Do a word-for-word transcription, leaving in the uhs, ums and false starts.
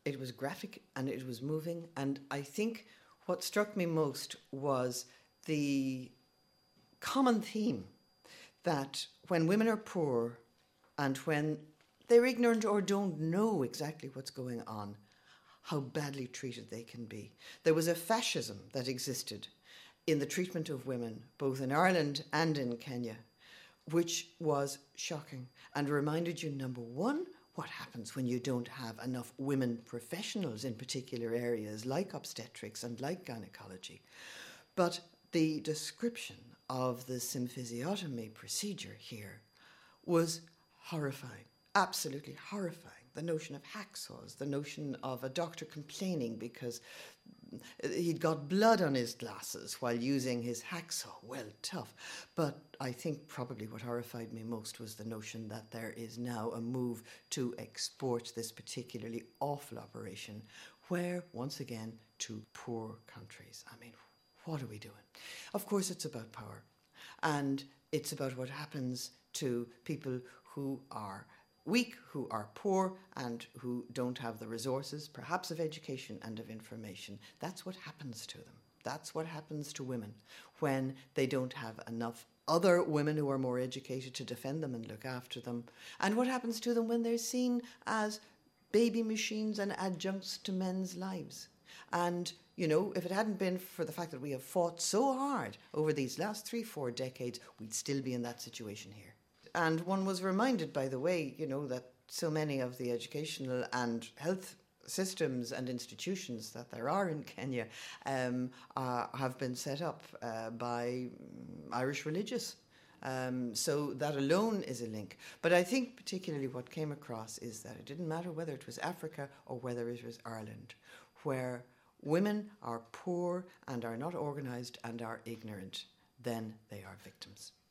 it was graphic and it was moving. And I think what struck me most was the common theme that when women are poor and when they're ignorant or don't know exactly what's going on, how badly treated they can be. There was a fascism that existed in the treatment of women, both in Ireland and in Kenya, which was shocking and reminded you, number one, what happens when you don't have enough women professionals in particular areas like obstetrics and like gynecology. But the description of the symphysiotomy procedure here was horrifying, absolutely horrifying. The notion of hacksaws, the notion of a doctor complaining because he'd got blood on his glasses while using his hacksaw. Well, tough. But I think probably what horrified me most was the notion that there is now a move to export this particularly awful operation, where, once again, to poor countries. I mean, what are we doing? Of course, it's about power. And it's about what happens to people who are weak, who are poor, and who don't have the resources, perhaps of education and of information. That's what happens to them. That's what happens to women when they don't have enough other women who are more educated to defend them and look after them. And what happens to them when they're seen as baby machines and adjuncts to men's lives. And, you know, if it hadn't been for the fact that we have fought so hard over these last three, four decades, we'd still be in that situation here. And one was reminded, by the way, you know, that so many of the educational and health systems and institutions that there are in Kenya um, uh, have been set up uh, by Irish religious. Um, so that alone is a link. But I think particularly what came across is that it didn't matter whether it was Africa or whether it was Ireland, where women are poor and are not organised and are ignorant, then they are victims.